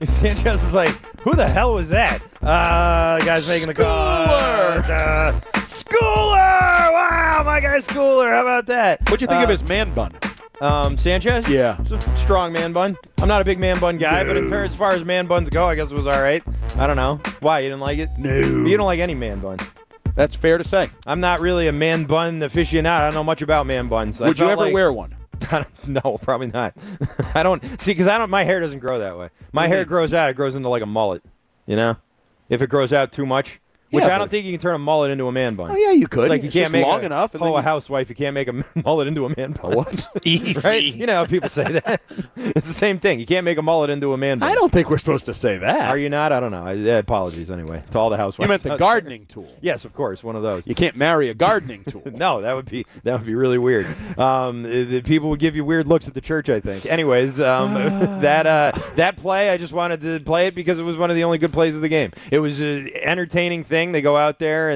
Sanchez is like, who the hell was that? The guy's making the call. Schooler! Wow, my guy Schooler. How about that? What'd you think of his man bun? Sanchez? Yeah. It's a strong man bun. I'm not a big man bun guy, but as far as man buns go, I guess it was all right. I don't know. Why? You didn't like it? No. You don't like any man bun. That's fair to say. I'm not really a man bun aficionado. I don't know much about man buns. Would you ever wear one? No, probably not. I don't see because my hair doesn't grow that way. My hair grows out. It grows into like a mullet. You know, if it grows out too much, which I don't think you can turn a mullet into a man bun. Oh yeah, you could. It's like you can't make long enough. A housewife. You can't make a mullet into a man bun. What? Easy. Right? You know how people say that. It's the same thing. You can't make a mullet into a man bun. I don't think we're supposed to say that. Are you not? I don't know. Apologies anyway to all the housewives. You meant the gardening tool. Yes, of course, one of those. You can't marry a gardening tool. No, that would be really weird. The people would give you weird looks at the church, I think. Anyways, that play, I just wanted to play it because it was one of the only good plays of the game. It was an entertaining thing. They go out there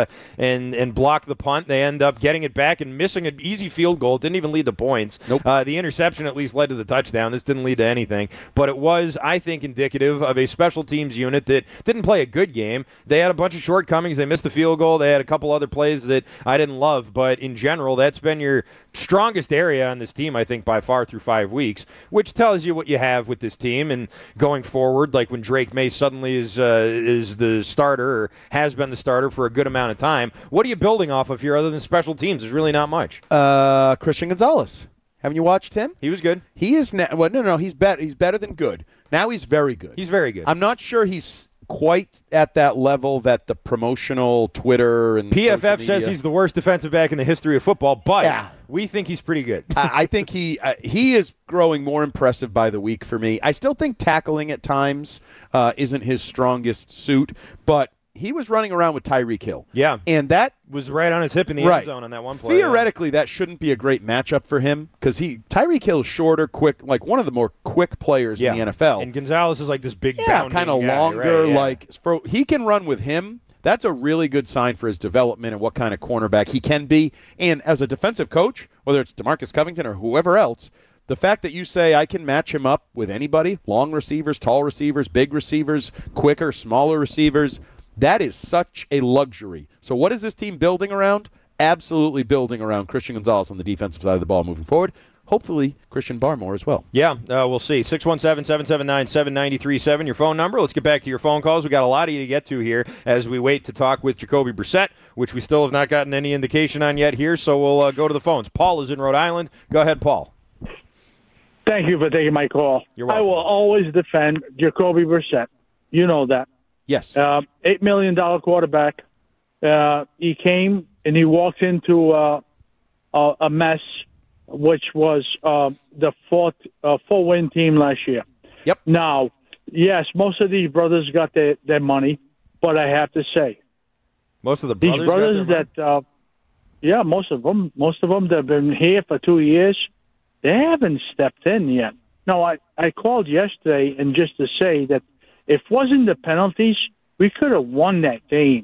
and block the punt. They end up getting it back and missing an easy field goal. It didn't even lead to points. Nope. The interception at least led to the touchdown. This didn't lead to anything. But it was, I think, indicative of a special teams unit that didn't play a good game. They had a bunch of shortcomings. They missed the field goal. They had a couple other plays that I didn't love. But in general, that's been your strongest area on this team, I think, by far through 5 weeks, which tells you what you have with this team. And going forward, like when Drake May suddenly is the starter or has been the starter for a good amount of time, what are you building off of here other than special teams? There's really not much. Christian Gonzalez. Haven't you watched him? He was good. He is no. He's better. He's better than good. Now he's very good. He's very good. I'm not sure he's quite at that level that the promotional Twitter and PFF says he's the worst defensive back in the history of football, but we think he's pretty good. I think he is growing more impressive by the week for me. I still think tackling at times isn't his strongest suit, but he was running around with Tyreek Hill. Yeah. And that was right on his hip in the end zone on that one play. Theoretically, that shouldn't be a great matchup for him because Tyreek Hill is shorter, quick, like one of the more quick players in the NFL. And Gonzalez is like this big kind of longer. Right? He can run with him. That's a really good sign for his development and what kind of cornerback he can be. And as a defensive coach, whether it's DeMarcus Covington or whoever else, the fact that you say I can match him up with anybody, long receivers, tall receivers, big receivers, quicker, smaller receivers, that is such a luxury. So what is this team building around? Absolutely building around Christian Gonzalez on the defensive side of the ball moving forward. Hopefully, Christian Barmore as well. Yeah, we'll see. 617-779-7937, your phone number. Let's get back to your phone calls. We got a lot of you to get to here as we wait to talk with Jacoby Brissett, which we still have not gotten any indication on yet here, so we'll go to the phones. Paul is in Rhode Island. Go ahead, Paul. Thank you for taking my call. You're welcome. I will always defend Jacoby Brissett. You know that. Yes. $8 million quarterback. He came and he walked into a mess, which was the four-win team last year. Yep. Now, yes, most of these brothers got their money, but I have to say, most of the these brothers that, most of them that have been here for 2 years, they haven't stepped in yet. No, I called yesterday and just to say that if it wasn't the penalties, we could have won that game.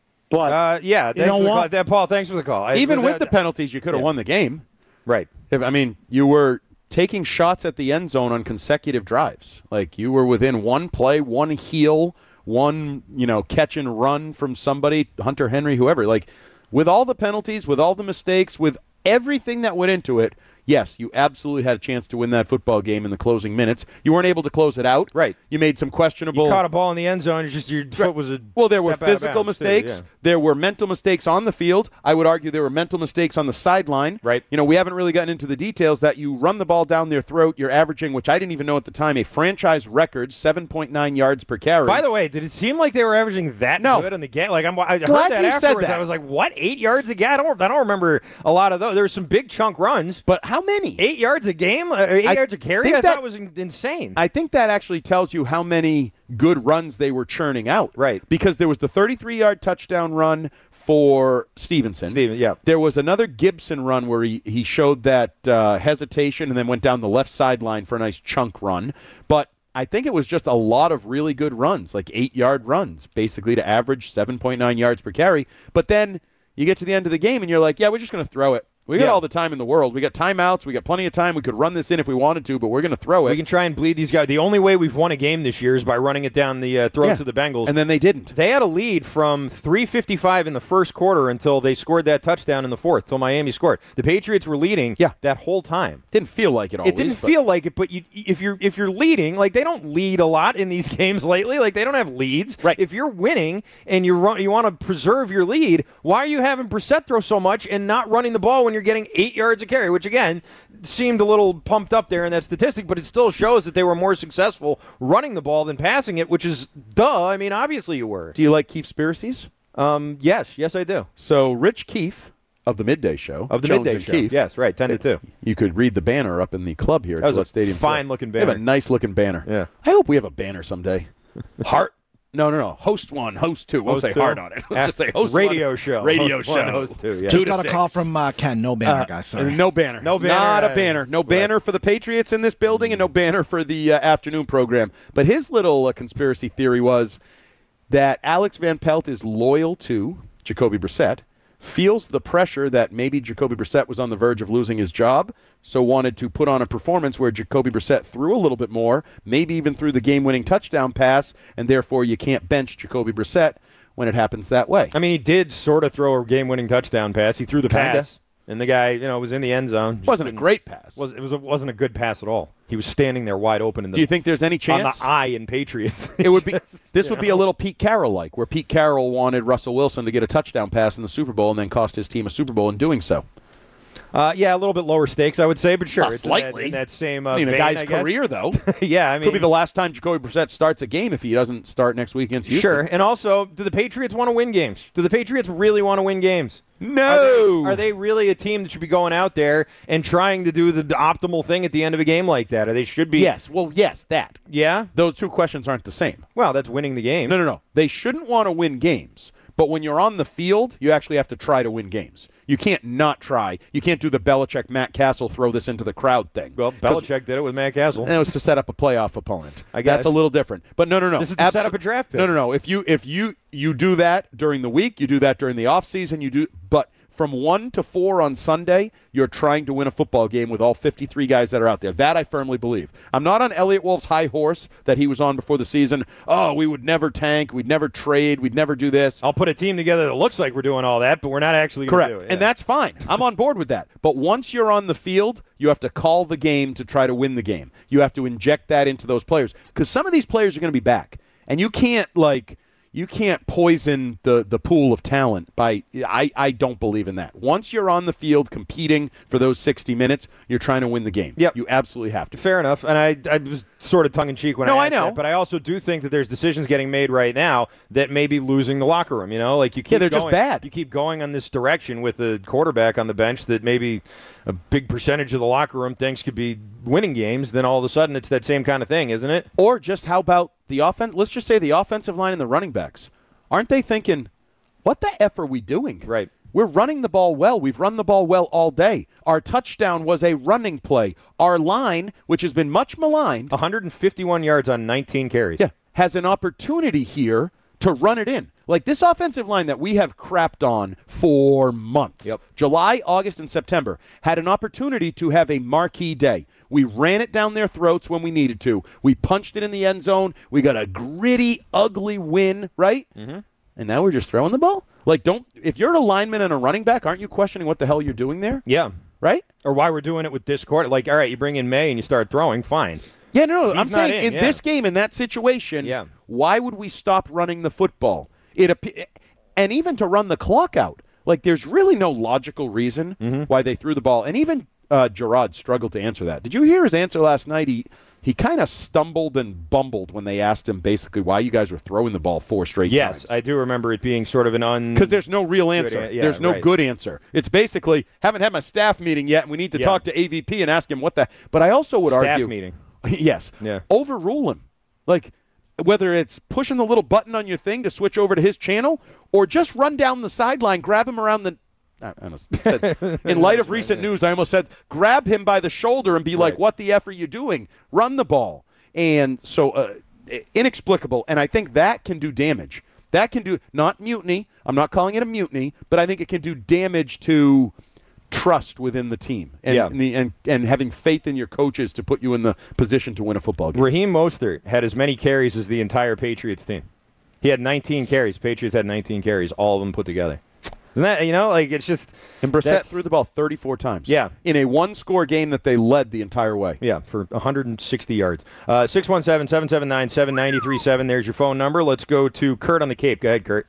But Paul, thanks for the call. Even with the penalties, you could have won the game. Right. I mean, you were taking shots at the end zone on consecutive drives. Like you were within one play, one heel, one catch and run from somebody, Hunter Henry, whoever. Like with all the penalties, with all the mistakes, with everything that went into it, yes, you absolutely had a chance to win that football game in the closing minutes. You weren't able to close it out. Right. You made some questionable. You caught a ball in the end zone. It's just your foot was a. Well, there were physical mistakes. Too, yeah. There were mental mistakes on the field. I would argue there were mental mistakes on the sideline. Right. We haven't really gotten into the details that you run the ball down their throat. You're averaging, which I didn't even know at the time, a franchise record 7.9 yards per carry. By the way, did it seem like they were averaging that good in the game? Like I heard that afterwards. I was like, what? 8 yards a game? I don't remember a lot of those. There were some big chunk runs, but how many? 8 yards a game? 8 yards a carry? I thought it was insane. I think that actually tells you how many good runs they were churning out. Right. Because there was the 33-yard touchdown run for Stevenson. There was another Gibson run where he showed that hesitation and then went down the left sideline for a nice chunk run. But I think it was just a lot of really good runs, like 8-yard runs, basically to average 7.9 yards per carry. But then you get to the end of the game and you're like, yeah, we're just going to throw it. We got all the time in the world. We got timeouts. We got plenty of time. We could run this in if we wanted to, but we're going to throw it. We can try and bleed these guys. The only way we've won a game this year is by running it down the throats of the Bengals. And then they didn't. They had a lead from 3:55 in the first quarter until they scored that touchdown in the fourth, till Miami scored. The Patriots were leading that whole time. Didn't feel like it always. It didn't feel like it, but if you're leading, like they don't lead a lot in these games lately. Like they don't have leads. Right. If you're winning and you want to preserve your lead, why are you having Brissett throw so much and not running the ball when you're getting 8 yards a carry, which again seemed a little pumped up there in that statistic, but it still shows that they were more successful running the ball than passing it, which is duh. I mean, obviously you were. Do you like Keefspiracies? Yes, I do. So Rich Keefe of the Midday Show. Of the Jones Midday and Show. Keefe, Yes, right, 10 to 2. You could read the banner up in the club here at Gillette Stadium. Fine-looking They banner. have a nice-looking banner. Yeah. I hope we have a banner someday. Heart? No. Host 1, host 2. Won't Host say 2? heart on it. Let's just say host radio 1. show. Radio Host show. 1, host 2, yeah. Just 2 to got a 6. call from Ken. No banner, guys. Sorry. No banner. No banner. Not a banner. No banner for the Patriots in this building and no banner for the afternoon program. But his little conspiracy theory was that Alex Van Pelt is loyal to Jacoby Brissett, feels the pressure that maybe Jacoby Brissett was on the verge of losing his job, so wanted to put on a performance where Jacoby Brissett threw a little bit more, maybe even threw the game-winning touchdown pass, and therefore you can't bench Jacoby Brissett when it happens that way. I mean, he did sort of throw a game-winning touchdown pass. He threw the pass, and the guy, was in the end zone. It wasn't a great pass. It wasn't a good pass at all. He was standing there wide open. In the, Do you think there's any chance? On the eye in Patriots. It would be. This would be a little Pete Carroll-like, where Pete Carroll wanted Russell Wilson to get a touchdown pass in the Super Bowl and then cost his team a Super Bowl in doing so. Yeah, a little bit lower stakes, I would say, but sure. Not it's slightly. In that same a vein, guy's I guess. career, though. Yeah, I mean. Could be the last time Jacoby Brissett starts a game if he doesn't start next week against Houston. Sure, and also, do the Patriots want to win games? Do the Patriots really want to win games? No. Are they really a team that should be going out there and trying to do the optimal thing at the end of a game like that? Or they should be? Yes. Well, yes, that. Yeah? Those two questions aren't the same. Well, that's winning the game. No. They shouldn't want to win games. But when you're on the field, you actually have to try to win games. You can't not try. You can't do the Belichick, Matt Castle, throw this into the crowd thing. Well, Belichick did it with Matt Castle. And it was to set up a playoff opponent. I guess. That's a little different. But no. This is to set up a draft pick. No. If you do that during the week, you do that during the offseason, but from 1 to 4 on Sunday, you're trying to win a football game with all 53 guys that are out there. That I firmly believe. I'm not on Elliott Wolf's high horse that he was on before the season. Oh, we would never tank. We'd never trade. We'd never do this. I'll put a team together that looks like we're doing all that, but we're not actually going to do it. And that's fine. I'm on board with that. But once you're on the field, you have to call the game to try to win the game. You have to inject that into those players because some of these players are going to be back. And you can't poison the pool of talent by I don't believe in that. Once you're on the field competing for those 60 minutes, you're trying to win the game. Yep. You absolutely have to. Fair enough. And I was sort of tongue-in-cheek when I know. that, but I also do think that there's decisions getting made right now that may be losing the locker room. Like you keep they're just bad. You keep going on this direction with the quarterback on the bench that maybe a big percentage of the locker room thinks could be winning games, then all of a sudden it's that same kind of thing, isn't it? Or just how about the offense? Let's just say the offensive line and the running backs. Aren't they thinking, what the F are we doing? Right. We're running the ball well. We've run the ball well all day. Our touchdown was a running play. Our line, which has been much maligned, 151 yards on 19 carries. Yeah, has an opportunity here to run it in. Like this offensive line that we have crapped on for months. Yep. July, August, and September had an opportunity to have a marquee day. We ran it down their throats when we needed to. We punched it in the end zone. We got a gritty, ugly win, right? Mm-hmm. And now we're just throwing the ball? Like, if you're a lineman and a running back, aren't you questioning what the hell you're doing there? Yeah. Right? Or why we're doing it with this quarter. Like, all right, you bring in May and you start throwing, fine. Yeah, no, I'm He's saying not in yeah. this game, in that situation, why would we stop running the football? And even to run the clock out, like there's really no logical reason why they threw the ball. And even Gerard struggled to answer that. Did you hear his answer last night? He kind of stumbled and bumbled when they asked him basically why you guys were throwing the ball 4 straight times. Yes, I do remember it being sort of an because there's no real answer. There's no good answer. It's basically, haven't had my staff meeting yet, and we need to talk to AVP and ask him what the... But I also would argue... Staff meeting. Yes. Yeah. Overrule him. Like, whether it's pushing the little button on your thing to switch over to his channel, or just run down the sideline, grab him around the... I almost said, in light of recent news, I almost said, grab him by the shoulder and be like, what the F are you doing? Run the ball. And so, inexplicable. And I think that can do damage. That can do, not mutiny. I'm not calling it a mutiny, but I think it can do damage to trust within the team and having faith in your coaches to put you in the position to win a football game. Raheem Mostert had as many carries as the entire Patriots team. He had 19 carries. Patriots had 19 carries, all of them put together. Isn't that, it's just... And Brissett threw the ball 34 times. Yeah. In a one-score game that they led the entire way. Yeah, for 160 yards. 617-779-7937. There's your phone number. Let's go to Kurt on the Cape. Go ahead, Kurt.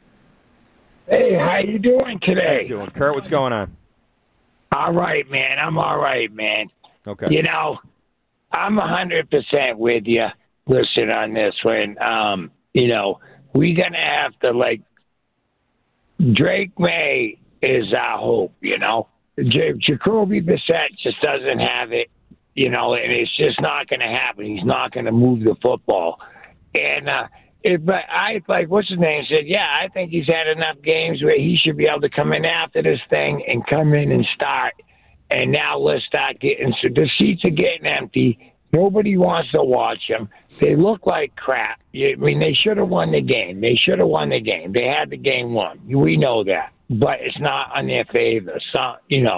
Hey, how you doing today? How you doing, Kurt? What's going on? All right, man. I'm all right, man. Okay. I'm 100% with you. Listen on this one. We're going to have to, Drake May is our hope, Jacoby Brissett just doesn't have it, and it's just not going to happen. He's not going to move the football. And what's his name said, I think he's had enough games where he should be able to come in after this thing and come in and start. And now let's start getting, so the seats are getting empty. Nobody wants to watch them. They look like crap. They should have won the game. They had the game won. We know that. But it's not on their favor. So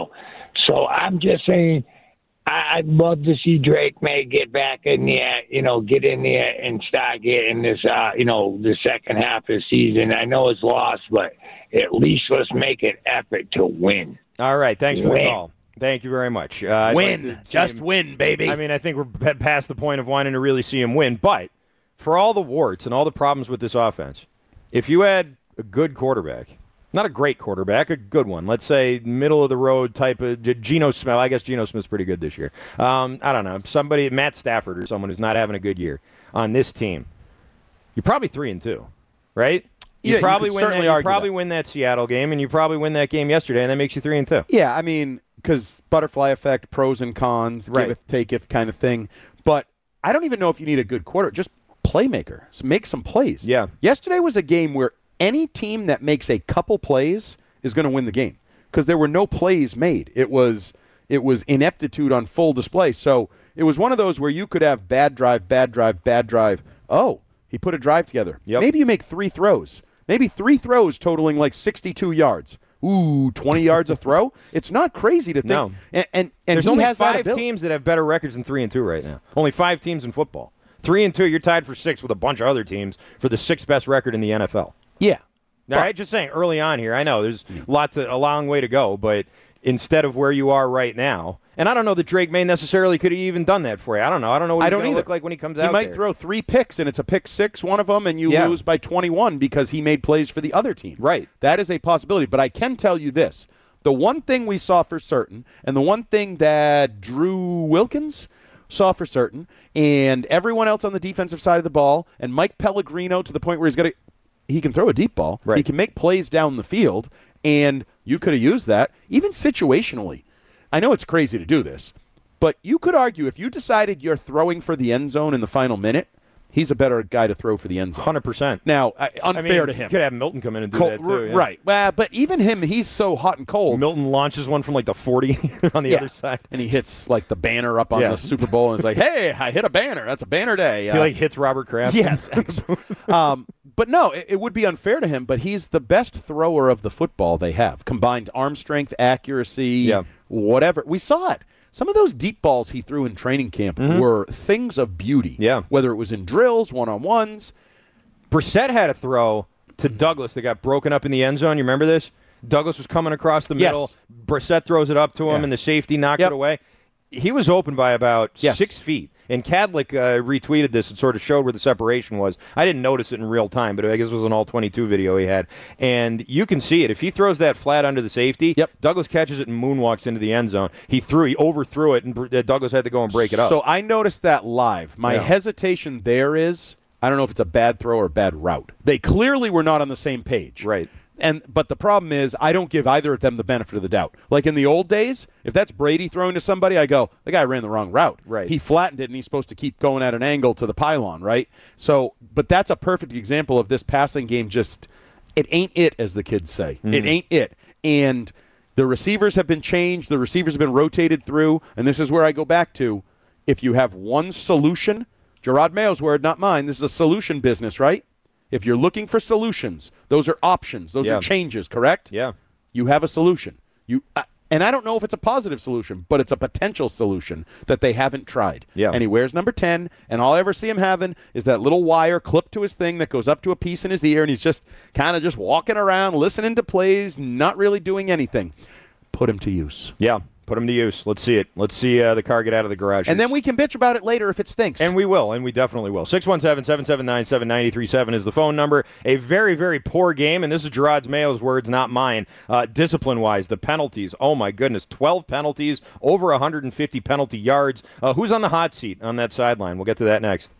I'm just saying, I'd love to see Drake May get back in there, get in there and start getting this, the second half of the season. I know it's lost, but at least let's make an effort to win. All right. Thanks for the call. Thank you very much. Win. Just win, baby. I think we're past the point of wanting to really see him win. But for all the warts and all the problems with this offense, if you had a good quarterback, not a great quarterback, a good one, let's say middle-of-the-road type of Geno Smith. I guess Geno Smith's pretty good this year. I don't know. Somebody, Matt Stafford or someone who's not having a good year on this team, you're probably 3-2, right? You probably win that Seattle game, and you probably win that game yesterday, and that makes you 3-2. Yeah, because butterfly effect, pros and cons, giveth, taketh kind of thing. But I don't even know if you need a good quarter. Just playmaker. So make some plays. Yeah. Yesterday was a game where any team that makes a couple plays is going to win the game because there were no plays made. It was ineptitude on full display. So it was one of those where you could have bad drive, bad drive, bad drive. Oh, he put a drive together. Yep. Maybe you make 3 throws. Maybe 3 throws totaling 62 yards. Ooh, 20 yards a throw? It's not crazy to think. No. And there's only 5 teams that have better records than 3-2 right now. Only 5 teams in football. 3-2, you're tied for 6th with a bunch of other teams for the 6th best record in the NFL. Yeah. All right, just saying, early on here, I know there's a long way to go, but instead of where you are right now, and I don't know that Drake May necessarily could have even done that for you. I don't know what he's going to look like when he comes out. He might throw 3 picks, and it's a pick 6, one of them, and you lose by 21 because he made plays for the other team. Right. That is a possibility. But I can tell you this. The one thing we saw for certain, and the one thing that Drew Wilkins saw for certain, and everyone else on the defensive side of the ball, and Mike Pellegrino to the point where he can throw a deep ball. Right. He can make plays down the field, and you could have used that, even situationally. I know it's crazy to do this, but you could argue if you decided you're throwing for the end zone in the final minute, he's a better guy to throw for the end zone. 100%. Now, unfair to him. You could have Milton come in and do that too. Yeah. Right. Well, but even him, he's so hot and cold. Milton launches one from the 40 on the other side. And he hits the banner up on the Super Bowl and is like, hey, I hit a banner. That's a banner day. He hits Robert Kraft. Yes. But no, it would be unfair to him, but he's the best thrower of the football they have. Combined arm strength, accuracy, whatever. We saw it. Some of those deep balls he threw in training camp were things of beauty. Yeah. Whether it was in drills, one-on-ones. Brissett had a throw to Douglas that got broken up in the end zone. You remember this? Douglas was coming across the middle. Yes. Brissett throws it up to him, and the safety knocked it away. He was open by about 6 feet. And Cadlick retweeted this and sort of showed where the separation was. I didn't notice it in real time, but I guess it was an all-22 video he had. And you can see it. If he throws that flat under the safety, Douglas catches it and moonwalks into the end zone. He overthrew it, and Douglas had to go and break it up. So I noticed that live. My hesitation there is, I don't know if it's a bad throw or a bad route. They clearly were not on the same page. Right. But the problem is I don't give either of them the benefit of the doubt. Like in the old days, if that's Brady throwing to somebody, I go, the guy ran the wrong route. Right. He flattened it, and he's supposed to keep going at an angle to the pylon, right? So, but that's a perfect example of this passing game just, it ain't it, as the kids say. It ain't it. And the receivers have been changed. The receivers have been rotated through, and this is where I go back to, if you have one solution, Gerard Mayo's word, not mine, this is a solution business, right? If you're looking for solutions, those are options. Those are changes, correct? Yeah. You have a solution. And I don't know if it's a positive solution, but it's a potential solution that they haven't tried. Yeah. And he wears number 10, and all I ever see him having is that little wire clipped to his thing that goes up to a piece in his ear, and he's just kind of just walking around, listening to plays, not really doing anything. Put him to use. Yeah. Put them to use. Let's see it. Let's see the car get out of the garage. And then we can bitch about it later if it stinks. And we will, and we definitely will. 617-779-7937 is the phone number. A very, very poor game, and this is Gerard's Mayo's words, not mine. Discipline-wise, the penalties. Oh, my goodness. 12 penalties, over 150 penalty yards. Who's on the hot seat on that sideline? We'll get to that next.